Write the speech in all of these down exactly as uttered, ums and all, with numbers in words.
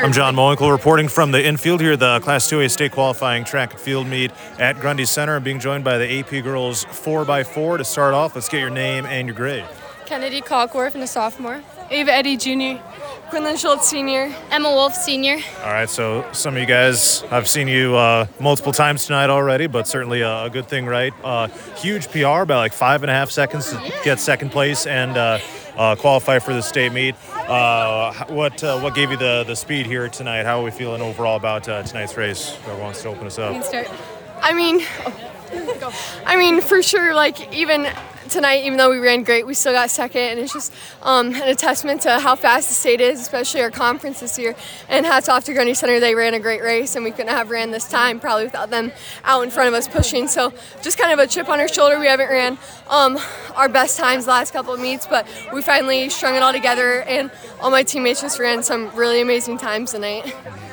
I'm John Moenkel reporting from the infield here at the Class two A state qualifying track and field meet at Grundy Center. I'm being joined by the A P girls four by four. To start off, let's get your name and your grade. Kennedy Cockworth, and a sophomore. Ava Eddy, junior. Quinlan Schultz, senior. Emma Wolf, senior. All right, so some of you guys, I've seen you uh, multiple times tonight already, but certainly a, a good thing, right? Uh, huge P R by like five and a half seconds to get second place and uh, uh, qualify for the state meet. Uh, what uh, what gave you the, the speed here tonight? How are we feeling overall about uh, tonight's race? Whoever wants to open us up. You can start. I mean, oh, I mean, for sure, like, even tonight, even though we ran great, we still got second, and it's just um, an testament to how fast the state is, especially our conference this year. And hats off to Grundy Center. They ran a great race, and we couldn't have ran this time probably without them out in front of us pushing. So just kind of a chip on our shoulder. We haven't ran um, our best times the last couple of meets, but we finally strung it all together, and all my teammates just ran some really amazing times tonight.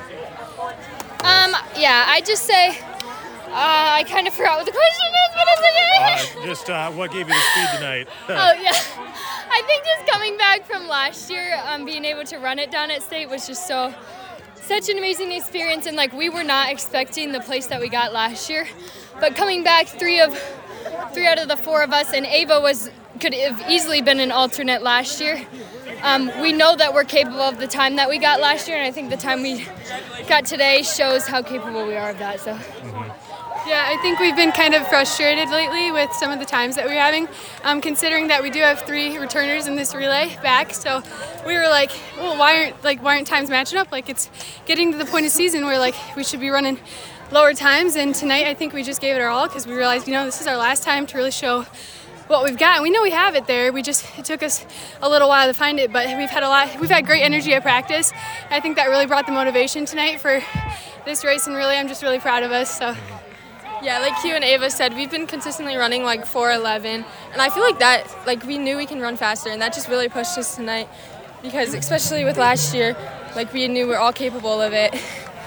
Um, yeah, I just say, uh, I kind of forgot what the question is, but it's okay. Uh, just uh, what gave you the speed tonight? Oh, yeah. I think just coming back from last year, um, being able to run it down at state was just so, such an amazing experience. And like, we were not expecting the place that we got last year, but coming back, three of, three out of the four of us, and Ava was, could have easily been an alternate last year. Um, we know that we're capable of the time that we got last year, and I think the time we got today shows how capable we are of that. So. Mm-hmm. Yeah, I think we've been kind of frustrated lately with some of the times that we're having, um, considering that we do have three returners in this relay back. So we were like, well, why aren't like why aren't times matching up? Like, it's getting to the point of season where like we should be running lower times. And tonight, I think we just gave it our all because we realized, you know, this is our last time to really show what we've got. And we know we have it there. We just it took us a little while to find it, but we've had a lot. We've had great energy at practice. I think that really brought the motivation tonight for this race, and really, I'm just really proud of us. So. Yeah, like Q and Ava said, we've been consistently running like four eleven, and I feel like that, like we knew we can run faster, and that just really pushed us tonight, because especially with last year, like we knew we we're all capable of it.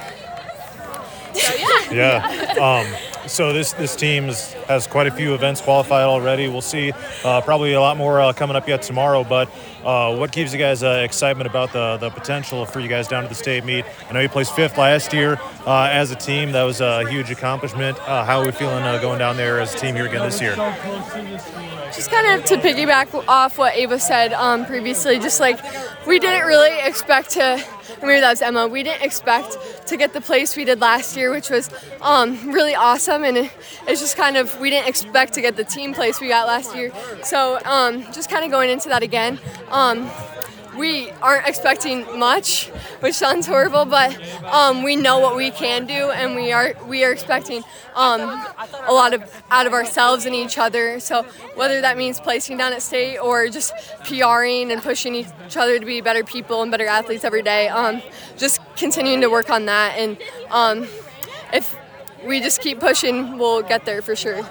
So yeah. Yeah. Um, so this this team is, has quite a few events qualified already. We'll see uh, probably a lot more uh, coming up yet tomorrow. But uh, what gives you guys uh, excitement about the the potential for you guys down to the state meet? I know you placed fifth last year uh, as a team. That was a huge accomplishment. Uh, how are we feeling uh, going down there as a team here again this year? Just kind of to piggyback off what Ava said um, previously, just like we didn't really expect to, or maybe that was Emma, we didn't expect to get the place we did last year, which was um, really awesome, and it, it's just kind of, we didn't expect to get the team place we got last year. So um, just kind of going into that again, um, we aren't expecting much, which sounds horrible, but um, we know what we can do, and we are we are expecting um, a lot of out of ourselves and each other. So whether that means placing down at state or just PRing and pushing each other to be better people and better athletes every day, um, just continuing to work on that. And um, if we just keep pushing, we'll get there for sure.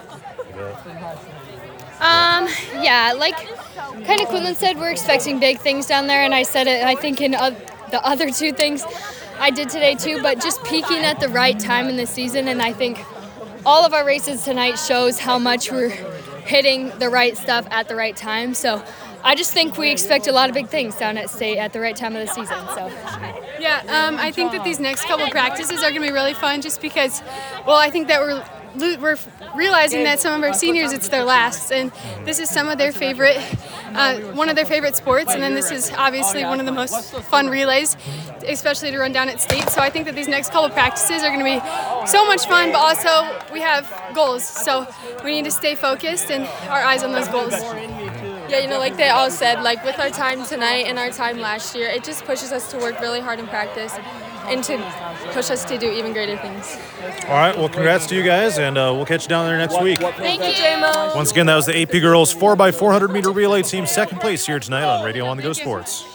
Um, yeah, like kind of Quinlan said, we're expecting big things down there, and I said it, I think, in uh, the other two things I did today too, but just peaking at the right time in the season, and I think all of our races tonight shows how much we're hitting the right stuff at the right time. So I just think we expect a lot of big things down at state at the right time of the season. So. Yeah, um, I think that these next couple practices are going to be really fun just because, well, I think that we're we're realizing that some of our seniors, it's their last, and this is some of their favorite, uh, one of their favorite sports, and then this is obviously one of the most fun relays, especially to run down at state. So I think that these next couple practices are going to be so much fun, but also we have goals, so we need to stay focused and our eyes on those goals. Yeah, you know, like they all said, like with our time tonight and our time last year, it just pushes us to work really hard in practice and to push us to do even greater things. All right, well, congrats to you guys, and uh, we'll catch you down there next week. Thank you, J-Mo. Once again, that was the A P Girls four by four hundred meter relay team, second place here tonight on Radio On The Go Sports.